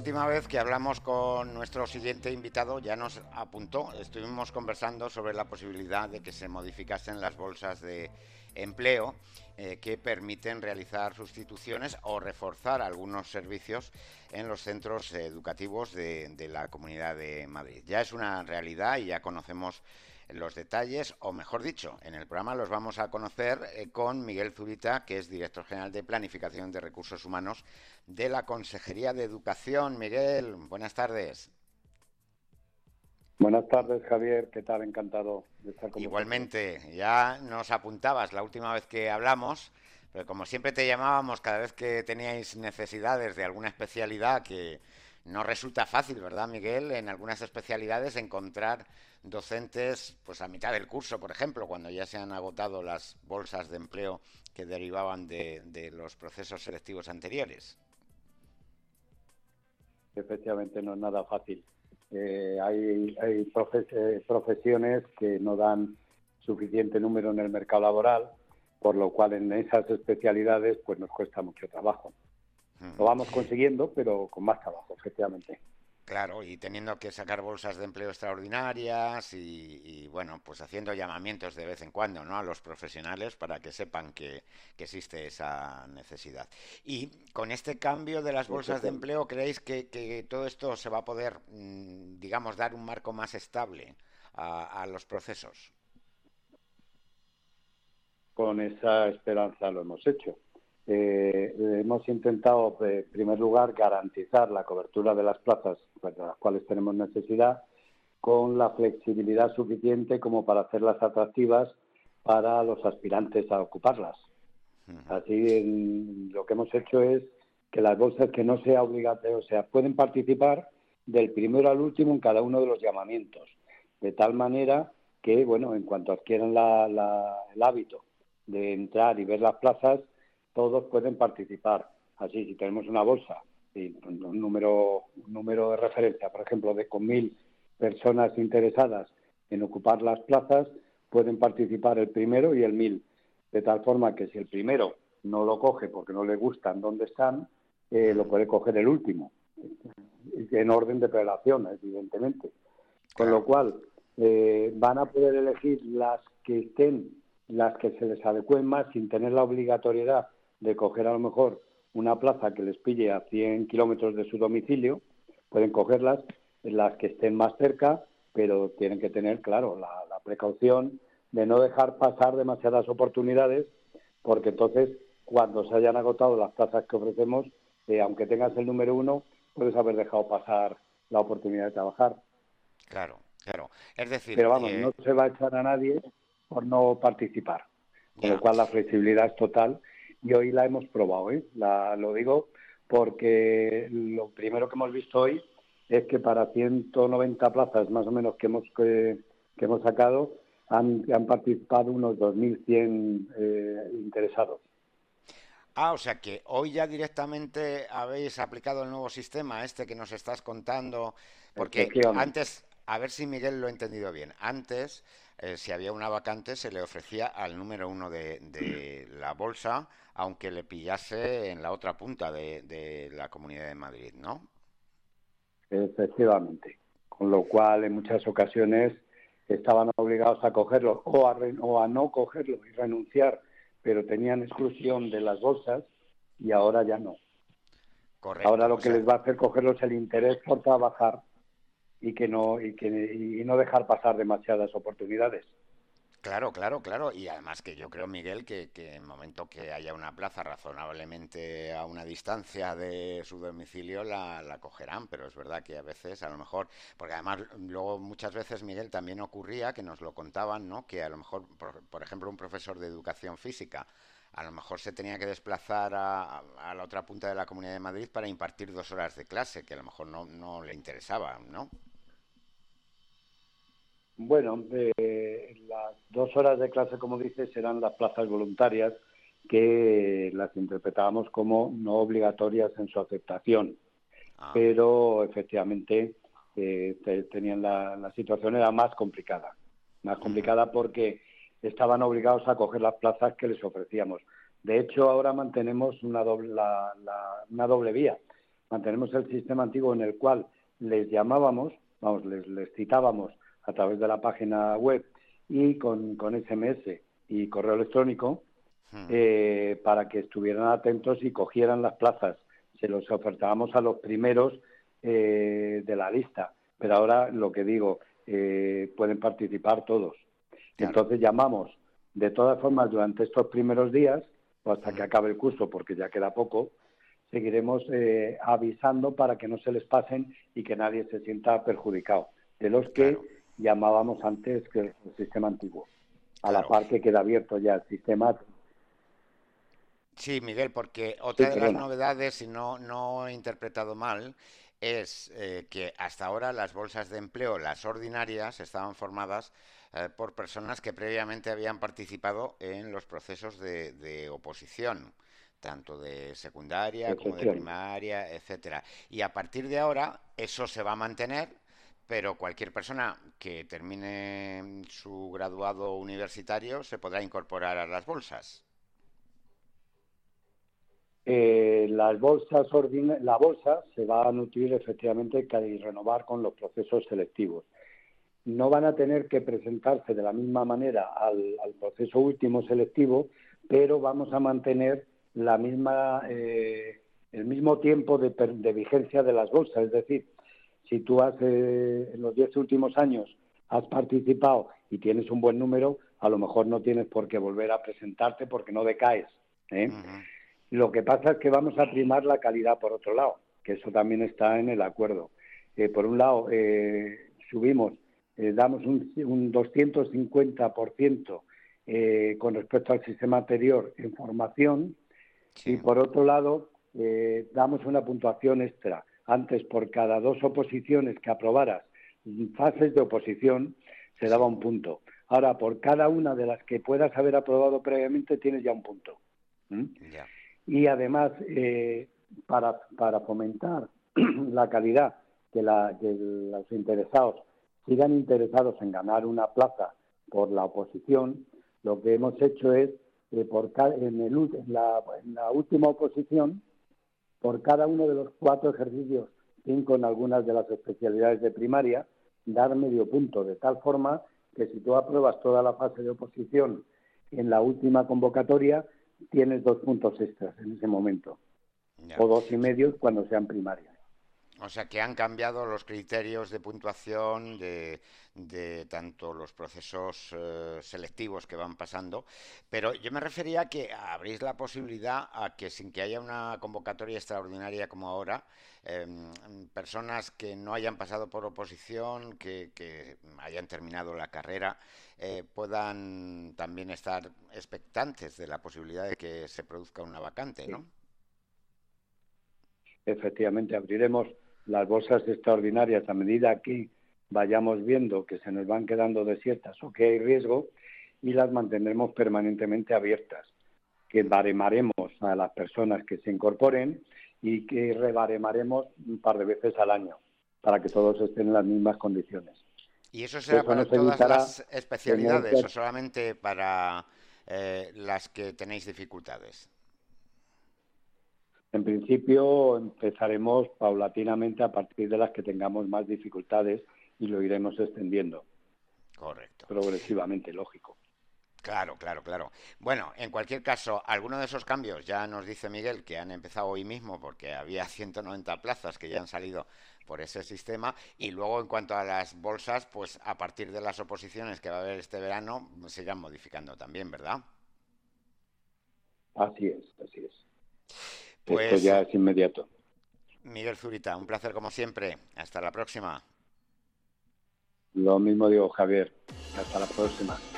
última vez que hablamos con nuestro siguiente invitado ya nos apuntó, estuvimos conversando sobre la posibilidad de que se modificasen las bolsas de empleo que permiten realizar sustituciones o reforzar algunos servicios en los centros educativos de la Comunidad de Madrid. Ya es una realidad y ya conocemos los detalles, o mejor dicho, en el programa los vamos a conocer con Miguel Zurita, que es director general de Planificación de Recursos Humanos de la Consejería de Educación. Miguel, buenas tardes. Buenas tardes, Javier. ¿Qué tal? Encantado de estar con vosotros. Igualmente, ya nos apuntabas la última vez que hablamos, pero como siempre te llamábamos cada vez que teníais necesidades de alguna especialidad que no resulta fácil, ¿verdad, Miguel? En algunas especialidades encontrar docentes pues a mitad del curso, por ejemplo, cuando ya se han agotado las bolsas de empleo que derivaban de los procesos selectivos anteriores. Efectivamente, no es nada fácil. Hay profesiones que no dan suficiente número en el mercado laboral, por lo cual en esas especialidades pues nos cuesta mucho trabajo. Lo vamos consiguiendo, pero con más trabajo, efectivamente. Claro, y teniendo que sacar bolsas de empleo extraordinarias bueno, pues haciendo llamamientos de vez en cuando, ¿no? A los profesionales para que sepan que existe esa necesidad. Y con este cambio de las bolsas de Efectivamente. empleo, ¿creéis que todo esto se va a poder, digamos, dar un marco más estable a los procesos? Con esa esperanza lo hemos hecho. Hemos intentado, en primer lugar, garantizar la cobertura de las plazas pues, de las cuales tenemos necesidad, con la flexibilidad suficiente como para hacerlas atractivas para los aspirantes a ocuparlas. Así, lo que hemos hecho es que las bolsas que no sea obligatorio, o sea, pueden participar del primero al último en cada uno de los llamamientos, de tal manera que, bueno, en cuanto adquieran el hábito de entrar y ver las plazas, todos pueden participar. Así, si tenemos una bolsa y un número de referencia, por ejemplo, de con 1.000 personas interesadas en ocupar las plazas, pueden participar el primero y el 1.000, de tal forma que si el primero no lo coge porque no le gustan dónde están, lo puede coger el último, en orden de prelación, evidentemente. Con lo Claro. cual, van a poder elegir las que se les adecúen más sin tener la obligatoriedad de coger a lo mejor una plaza que les pille a 100 kilómetros de su domicilio, pueden cogerlas, las que estén más cerca, pero tienen que tener, claro, la precaución de no dejar pasar demasiadas oportunidades, porque entonces, cuando se hayan agotado las plazas que ofrecemos, aunque tengas el número uno, puedes haber dejado pasar la oportunidad de trabajar. Claro, claro. Es decir, Pero vamos, no se va a echar a nadie por no participar, con lo ya. cual la flexibilidad es total y hoy la hemos probado, ¿eh? Lo digo porque lo primero que hemos visto hoy es que para 190 plazas más o menos que hemos sacado han participado unos 2.100 interesados. Ah, o sea que hoy ya directamente habéis aplicado el nuevo sistema este que nos estás contando, porque Efectivamente. antes, a ver si Miguel lo he entendido bien, antes, si había una vacante, se le ofrecía al número uno de la bolsa, aunque le pillase en la otra punta de la Comunidad de Madrid, ¿no? Efectivamente. Con lo cual, en muchas ocasiones estaban obligados a cogerlo o a no cogerlo y renunciar, pero tenían exclusión de las bolsas y ahora ya no. Ahora Correcto, lo o que sea, les va a hacer cogerlo es el interés por trabajar y no dejar pasar demasiadas oportunidades. claro, claro, claro. Y además que yo creo, Miguel, que en el momento que haya una plaza razonablemente a una distancia de su domicilio, la cogerán. Pero es verdad que a veces, a lo mejor, porque además luego muchas veces, Miguel, también ocurría que nos lo contaban, ¿no? Que a lo mejor, por ejemplo, un profesor de educación física, a lo mejor se tenía que desplazar a la otra punta de la Comunidad de Madrid para impartir 2 horas de clase, que a lo mejor no le interesaba, ¿no? Bueno, las 2 horas de clase, como dices, eran las plazas voluntarias que las interpretábamos como no obligatorias en su aceptación, Ah, pero efectivamente tenían la situación era más complicada porque estaban obligados a coger las plazas que les ofrecíamos. De hecho, ahora mantenemos una doble vía, mantenemos el sistema antiguo en el cual les llamábamos, vamos, les citábamos a través de la página web y con SMS y correo electrónico para que estuvieran atentos y cogieran las plazas. Se los ofertábamos a los primeros de la lista, pero ahora lo que digo, pueden participar todos. Claro. Entonces llamamos de todas formas durante estos primeros días o hasta que acabe el curso, porque ya queda poco, seguiremos avisando para que no se les pasen y que nadie se sienta perjudicado, de los que llamábamos antes que el sistema antiguo. A la par que queda abierto ya el sistema. Sí, Miguel, porque otra de las novedades, si no he interpretado mal, es que hasta ahora las bolsas de empleo, las ordinarias, estaban formadas por personas que previamente habían participado en los procesos de oposición, tanto de secundaria como de primaria, etcétera. Y a partir de ahora eso se va a mantener, pero cualquier persona que termine su graduado universitario se podrá incorporar a las bolsas. La bolsa se va a nutrir efectivamente y renovar con los procesos selectivos. No van a tener que presentarse de la misma manera al proceso último selectivo, pero vamos a mantener el mismo tiempo de vigencia de las bolsas. Es decir, si tú en los 10 últimos años has participado y tienes un buen número, a lo mejor no tienes por qué volver a presentarte porque no decaes. Lo que pasa es que vamos a primar la calidad por otro lado, que eso también está en el acuerdo. Por un lado, damos un 250% con respecto al sistema anterior en formación, y por otro lado, damos una puntuación extra. Antes, por cada 2 oposiciones que aprobaras, fases de oposición, se daba un punto. Ahora, por cada una de las que puedas haber aprobado previamente, tienes ya un punto. Y además, para fomentar la calidad, que los interesados sigan interesados en ganar una plaza por la oposición, lo que hemos hecho es, en la última oposición, por cada uno de los 4 ejercicios, 5 en algunas de las especialidades de primaria, dar medio punto, de tal forma que si tú apruebas toda la fase de oposición en la última convocatoria, tienes 2 puntos extras en ese momento, o 2,5 cuando sean primarias. O sea que han cambiado los criterios de puntuación de tanto los procesos selectivos que van pasando, pero yo me refería a que abrís la posibilidad a que sin que haya una convocatoria extraordinaria como ahora, personas que no hayan pasado por oposición, que hayan terminado la carrera, puedan también estar expectantes de la posibilidad de que se produzca una vacante, ¿no? Efectivamente, abriremos las bolsas extraordinarias a medida que vayamos viendo que se nos van quedando desiertas o que hay riesgo, y las mantendremos permanentemente abiertas, que baremaremos a las personas que se incorporen y que rebaremaremos un par de veces al año para que todos estén en las mismas condiciones. ¿Y eso será para todas las especialidades o solamente para las que tenéis dificultades? En principio empezaremos paulatinamente a partir de las que tengamos más dificultades y lo iremos extendiendo. Correcto. Progresivamente, lógico. Claro. Bueno, en cualquier caso, alguno de esos cambios, ya nos dice Miguel, que han empezado hoy mismo porque había 190 plazas que ya han salido por ese sistema, y luego en cuanto a las bolsas, pues a partir de las oposiciones que va a haber este verano, se irán modificando también, ¿verdad? Así es. Pues, esto ya es inmediato. Miguel Zurita, un placer como siempre. Hasta la próxima. Lo mismo digo, Javier. Hasta la próxima.